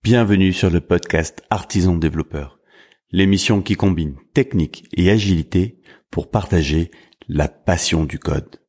Bienvenue sur le podcast Artisan Développeur, l'émission qui combine technique et agilité pour partager la passion du code.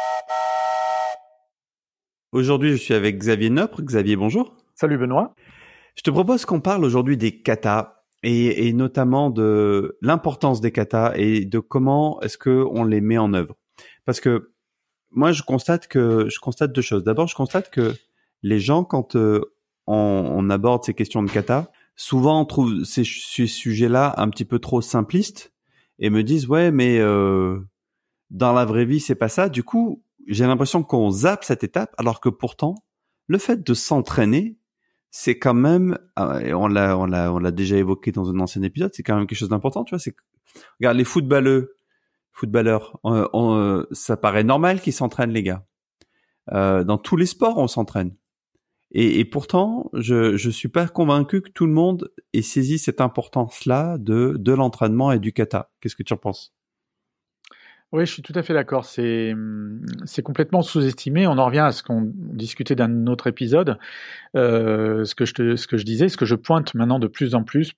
Aujourd'hui, je suis avec Xavier Nopre. Xavier, bonjour. Salut Benoît. Je te propose qu'on parle aujourd'hui des katas et notamment de l'importance des katas et de comment est-ce que on les met en œuvre. Parce que moi, je constate deux choses. D'abord, je constate que les gens, quand on aborde ces questions de kata, souvent on trouve ces sujets-là un petit peu trop simplistes et me disent ouais, mais dans la vraie vie, c'est pas ça. Du coup, j'ai l'impression qu'on zappe cette étape, alors que pourtant, le fait de s'entraîner, c'est quand même, et on l'a déjà évoqué dans un ancien épisode, c'est quand même quelque chose d'important, tu vois. Regarde les footballeurs, ça paraît normal qu'ils s'entraînent, les gars. Dans tous les sports, on s'entraîne. Et pourtant, je suis pas convaincu que tout le monde ait saisi cette importance-là de l'entraînement et du kata. Qu'est-ce que tu en penses? Oui, je suis tout à fait d'accord. C'est complètement sous-estimé. On en revient à ce qu'on discutait d'un autre épisode. Ce que je disais, ce que je pointe maintenant de plus en plus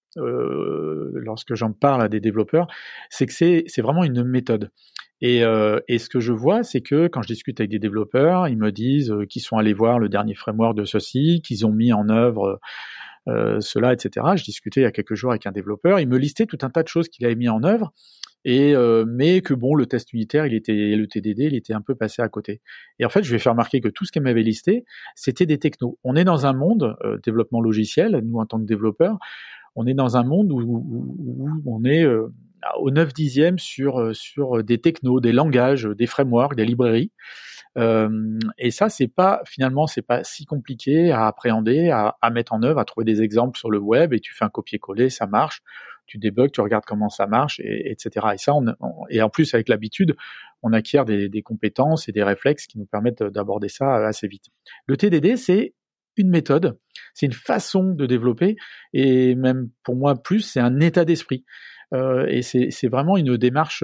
lorsque j'en parle à des développeurs, c'est que c'est vraiment une méthode. Et ce que je vois, c'est que quand je discute avec des développeurs, ils me disent qu'ils sont allés voir le dernier framework de ceci, qu'ils ont mis en œuvre cela, etc. Je discutais il y a quelques jours avec un développeur, il me listait tout un tas de choses qu'il avait mis en œuvre, mais que bon, le test unitaire, le TDD, il était un peu passé à côté. Et en fait, je lui ai fait remarquer que tout ce qu'il m'avait listé, c'était des technos. On est dans un monde développement logiciel, nous en tant que développeurs, on est dans un monde où on est au 9/10 sur des technos, des langages, des frameworks, des librairies. Et ça, c'est pas si compliqué à appréhender, à mettre en œuvre, à trouver des exemples sur le web, et tu fais un copier-coller, ça marche, tu débugs, tu regardes comment ça marche, etc. Et ça, et en plus, avec l'habitude, on acquiert des compétences et des réflexes qui nous permettent d'aborder ça assez vite. Le TDD, c'est une méthode, c'est une façon de développer, et même pour moi, c'est un état d'esprit. Et c'est vraiment une démarche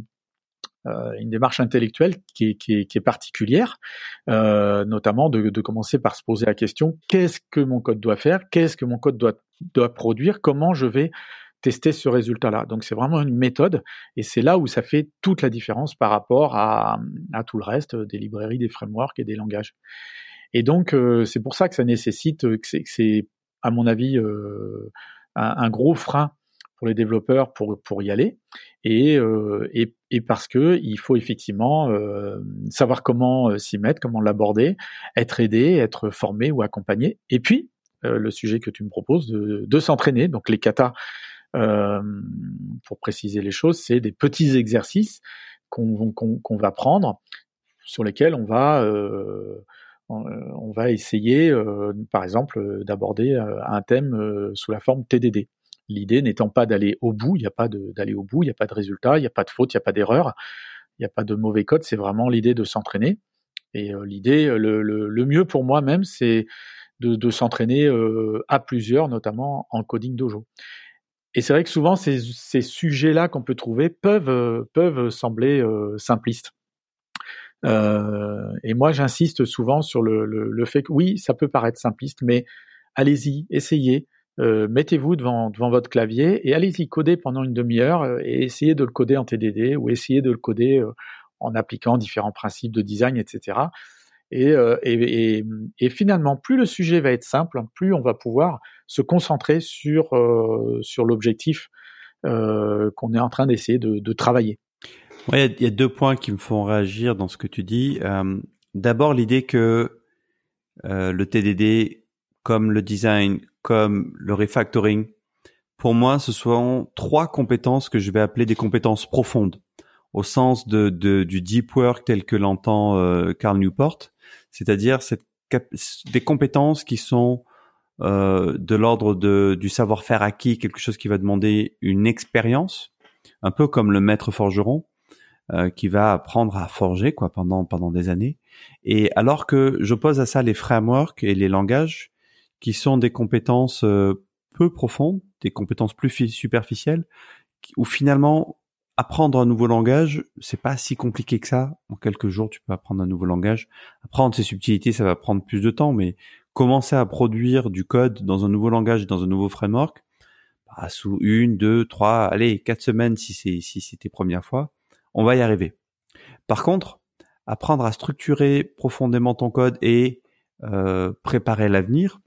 intellectuelle qui est particulière, notamment de commencer par se poser la question: qu'est-ce que mon code doit faire, qu'est-ce que mon code doit produire, comment je vais tester ce résultat-là. Donc c'est vraiment une méthode, et c'est là où ça fait toute la différence par rapport à tout le reste des librairies, des frameworks et des langages. Et donc c'est pour ça que ça nécessite, que c'est à mon avis un gros frein pour les développeurs pour y aller, et parce que il faut effectivement savoir comment s'y mettre, comment l'aborder, être aidé, être formé ou accompagné. Et puis le sujet que tu me proposes de s'entraîner, donc les katas, pour préciser les choses, c'est des petits exercices qu'on va prendre, sur lesquels on va essayer, par exemple, d'aborder un thème sous la forme TDD. L'idée n'étant pas d'aller au bout, il n'y a pas d'aller au bout, il n'y a pas de résultat, il n'y a pas de faute, il n'y a pas d'erreur, il n'y a pas de mauvais code, c'est vraiment l'idée de s'entraîner. Et l'idée, le mieux pour moi même, c'est de s'entraîner à plusieurs, notamment en coding dojo. Et c'est vrai que souvent, ces sujets-là qu'on peut trouver peuvent sembler simplistes. Et moi, j'insiste souvent sur le fait que oui, ça peut paraître simpliste, mais allez-y, essayez, mettez-vous devant votre clavier et allez-y, codez pendant une demi-heure, et essayez de le coder en TDD, ou essayez de le coder en appliquant différents principes de design, etc. Et finalement, plus le sujet va être simple, plus on va pouvoir se concentrer sur l'objectif qu'on est en train d'essayer de travailler. Ouais, il y a deux points qui me font réagir dans ce que tu dis. D'abord, l'idée que le TDD, comme le design, comme le refactoring, pour moi, ce sont trois compétences que je vais appeler des compétences profondes, au sens du deep work tel que l'entend Cal Newport, c'est-à-dire des compétences qui sont de l'ordre du savoir-faire acquis, quelque chose qui va demander une expérience, un peu comme le maître forgeron, qui va apprendre à forger pendant des années. Et alors que j'oppose à ça les frameworks et les langages, qui sont des compétences peu profondes, des compétences plus superficielles, où finalement apprendre un nouveau langage, c'est pas si compliqué que ça. En quelques jours, tu peux apprendre un nouveau langage. Apprendre ses subtilités, ça va prendre plus de temps, mais commencer à produire du code dans un nouveau langage, dans un nouveau framework, sous 1, 2, 3, allez, 4 semaines si c'est tes premières fois, on va y arriver. Par contre, apprendre à structurer profondément ton code et préparer l'avenir,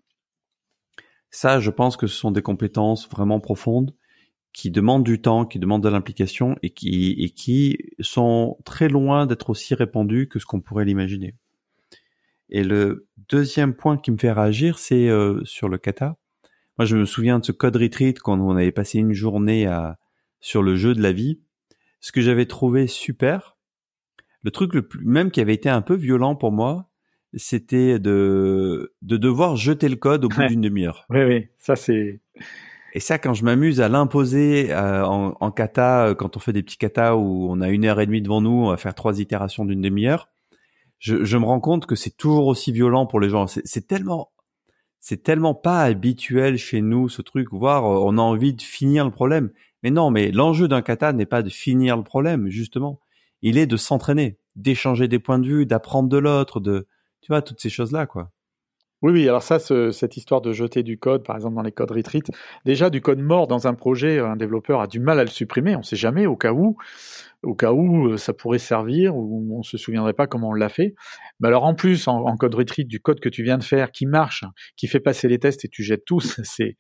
ça, je pense que ce sont des compétences vraiment profondes qui demandent du temps, qui demandent de l'implication et qui sont très loin d'être aussi répandues que ce qu'on pourrait l'imaginer. Et le deuxième point qui me fait réagir, c'est sur le kata. Moi, je me souviens de ce code retreat quand on avait passé une journée sur le jeu de la vie. Ce que j'avais trouvé super, le truc même qui avait été un peu violent pour moi, c'était de devoir jeter le code au bout d'une demi-heure. Oui, ça c'est... Et ça, quand je m'amuse à l'imposer en kata, quand on fait des petits katas où on a 1h30 devant nous, on va faire 3 itérations d'une demi-heure, je me rends compte que c'est toujours aussi violent pour les gens. C'est tellement pas habituel chez nous, ce truc, voire on a envie de finir le problème. Mais non, mais l'enjeu d'un kata n'est pas de finir le problème, justement. Il est de s'entraîner, d'échanger des points de vue, d'apprendre de l'autre, tu vois, toutes ces choses-là, quoi. Oui, alors ça, cette histoire de jeter du code, par exemple dans les codes retreat, déjà du code mort dans un projet, un développeur a du mal à le supprimer, on ne sait jamais, au cas où ça pourrait servir, ou on se souviendrait pas comment on l'a fait. Mais alors en plus, en code retreat, du code que tu viens de faire, qui marche, qui fait passer les tests et tu jettes tous, c'est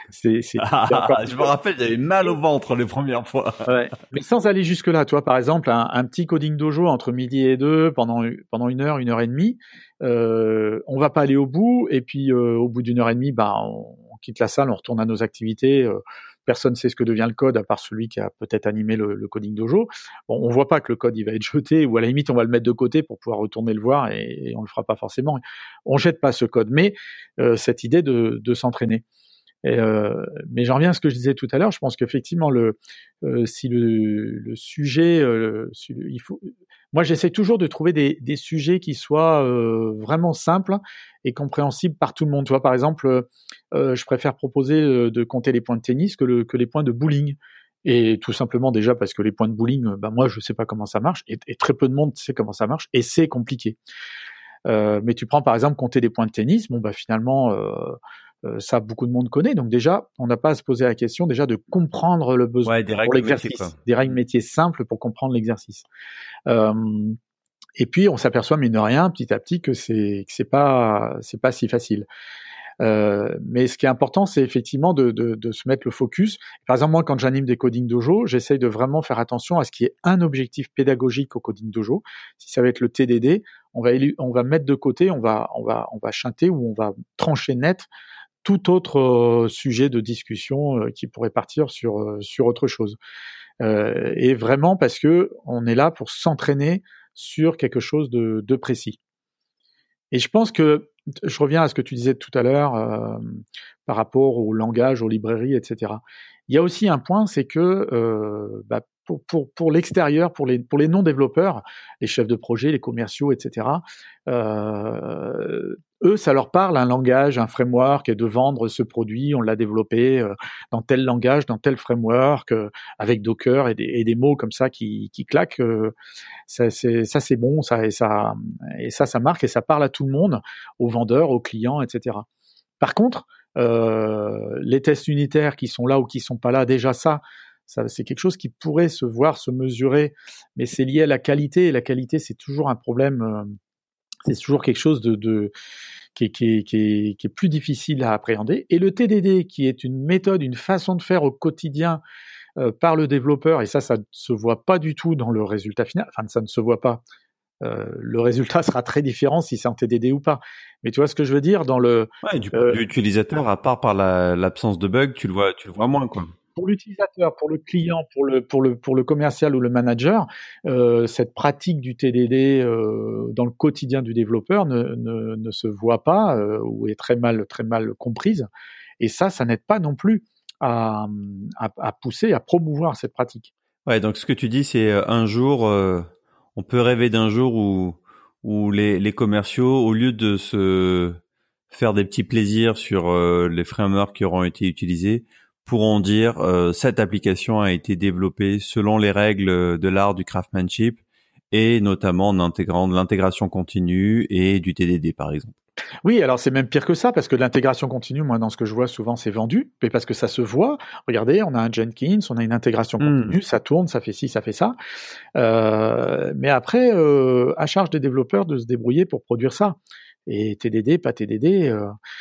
je me rappelle, j'avais mal au ventre les premières fois. Ouais. Mais sans aller jusque là, toi, par exemple, un petit coding dojo entre midi et 2 pendant 1h et demie, on va pas aller au bout, et puis au bout d'1h30, on quitte la salle, on retourne à nos activités. Personne ne sait ce que devient le code à part celui qui a peut-être animé le coding dojo. Bon, on voit pas que le code il va être jeté, ou à la limite on va le mettre de côté pour pouvoir retourner le voir, et on le fera pas forcément. On jette pas ce code, mais cette idée de s'entraîner. Mais j'en reviens à ce que je disais tout à l'heure. Je pense qu'effectivement, si le sujet, il faut. Moi, j'essaie toujours de trouver des sujets qui soient vraiment simples et compréhensibles par tout le monde. Tu vois, par exemple, je préfère proposer de compter les points de tennis que les points de bowling. Et tout simplement déjà parce que les points de bowling, moi, je sais pas comment ça marche, et très peu de monde sait comment ça marche, et c'est compliqué. Mais tu prends par exemple compter des points de tennis, finalement. Ça, beaucoup de monde connaît. Donc déjà, on n'a pas à se poser la question déjà de comprendre le besoin pour l'exercice. Des règles métiers simples pour comprendre l'exercice. Et puis, on s'aperçoit, mine de rien, petit à petit, que c'est pas si facile. Mais ce qui est important, c'est effectivement de se mettre le focus. Par exemple, moi, quand j'anime des coding dojo, j'essaye de vraiment faire attention à ce qui est un objectif pédagogique au coding dojo. Si ça va être le TDD, on va mettre de côté, on va chanter, ou on va trancher net tout autre sujet de discussion qui pourrait partir sur autre chose. Et vraiment parce que on est là pour s'entraîner sur quelque chose de précis. Et je pense que, je reviens à ce que tu disais tout à l'heure par rapport au langage, aux librairies, etc. Il y a aussi un point, c'est que pour l'extérieur, pour les non-développeurs, les chefs de projet, les commerciaux, etc., eux, ça leur parle un langage, un framework, et de vendre ce produit, on l'a développé dans tel langage, dans tel framework, avec Docker et des mots comme ça qui claquent. Ça c'est bon, ça marque, et ça parle à tout le monde, aux vendeurs, aux clients, etc. Par contre, les tests unitaires qui sont là ou qui sont pas là, déjà ça c'est quelque chose qui pourrait se mesurer, mais c'est lié à la qualité, et la qualité c'est toujours un problème, c'est toujours quelque chose qui est plus difficile à appréhender. Et le TDD, qui est une méthode, une façon de faire au quotidien par le développeur, et ça ne se voit pas du tout dans le résultat final, enfin ça ne se voit pas. Le résultat sera très différent si c'est en TDD ou pas. Mais tu vois ce que je veux dire, du point de vue utilisateur, à part par l'absence de bug, tu le vois moins, quoi. Pour l'utilisateur, pour le client, pour le commercial ou le manager, cette pratique du TDD dans le quotidien du développeur ne se voit pas ou est très mal comprise. Et ça n'aide pas non plus à pousser, à promouvoir cette pratique. Ouais, donc ce que tu dis, c'est un jour, on peut rêver d'un jour où les commerciaux, au lieu de se faire des petits plaisirs sur les frameworks qui auront été utilisés, pourront dire cette application a été développée selon les règles de l'art du craftsmanship, et notamment en intégrant de l'intégration continue et du TDD, par exemple. Oui, alors c'est même pire que ça, parce que l'intégration continue, moi, dans ce que je vois souvent, c'est vendu, mais parce que ça se voit. Regardez, on a un Jenkins, on a une intégration continue, ça tourne, ça fait ci, ça fait ça. Mais après, à charge des développeurs de se débrouiller pour produire ça. Et TDD, pas TDD.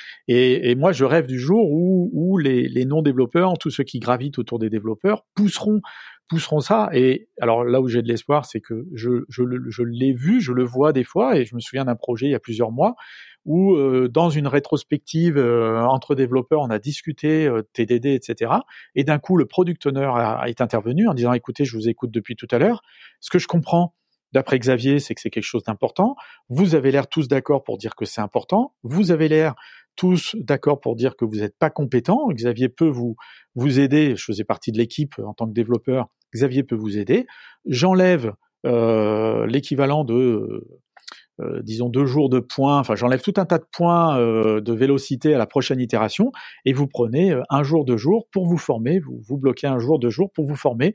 Et moi, je rêve du jour où les non-développeurs, tous ceux qui gravitent autour des développeurs, pousseront ça. Et alors là où j'ai de l'espoir, c'est que je l'ai vu, je le vois des fois, et je me souviens d'un projet il y a plusieurs mois où dans une rétrospective entre développeurs, on a discuté TDD, etc. Et d'un coup, le product owner est intervenu en disant, écoutez, je vous écoute depuis tout à l'heure. Ce que je comprends, d'après Xavier, c'est que c'est quelque chose d'important. Vous avez l'air tous d'accord pour dire que c'est important. Vous avez l'air tous d'accord pour dire que vous n'êtes pas compétent. Xavier peut vous aider. Je faisais partie de l'équipe en tant que développeur. Xavier peut vous aider. J'enlève l'équivalent de disons 2 jours de points, enfin j'enlève tout un tas de points de vélocité à la prochaine itération, et vous prenez 1 jour, 2 jours pour vous former, vous bloquez 1 jour, 2 jours pour vous former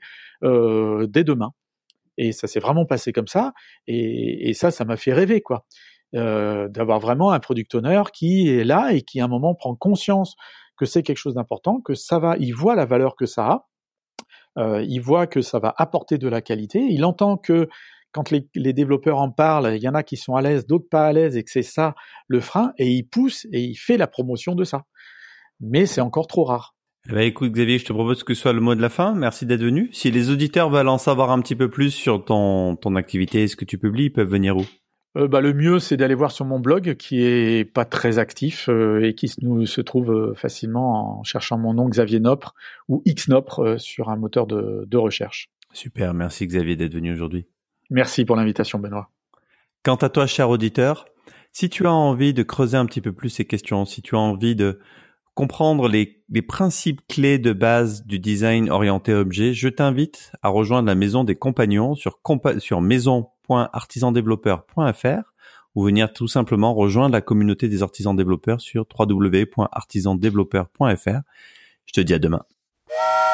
dès demain. Et ça s'est vraiment passé comme ça, et ça m'a fait rêver, quoi. D'avoir vraiment un product owner qui est là et qui à un moment prend conscience que c'est quelque chose d'important, que ça va, il voit la valeur que ça a, il voit que ça va apporter de la qualité, il entend que quand les développeurs en parlent, il y en a qui sont à l'aise, d'autres pas à l'aise, et que c'est ça le frein, et il pousse et il fait la promotion de ça. Mais c'est encore trop rare. Eh ben, écoute Xavier, je te propose que ce soit le mot de la fin. Merci d'être venu. Si les auditeurs veulent en savoir un petit peu plus sur ton activité et ce que tu publies, ils peuvent venir où? Le mieux, c'est d'aller voir sur mon blog, qui est pas très actif et qui se trouve facilement en cherchant mon nom Xavier Nopre ou Xnopre sur un moteur de recherche. Super, merci Xavier d'être venu aujourd'hui. Merci pour l'invitation, Benoît. Quant à toi, cher auditeur, si tu as envie de creuser un petit peu plus ces questions, si tu as envie de comprendre les principes clés de base du design orienté objet, je t'invite à rejoindre la Maison des Compagnons sur maison.artisandéveloppeur.fr ou venir tout simplement rejoindre la communauté des artisans développeurs sur www.artisandéveloppeur.fr. Je te dis à demain.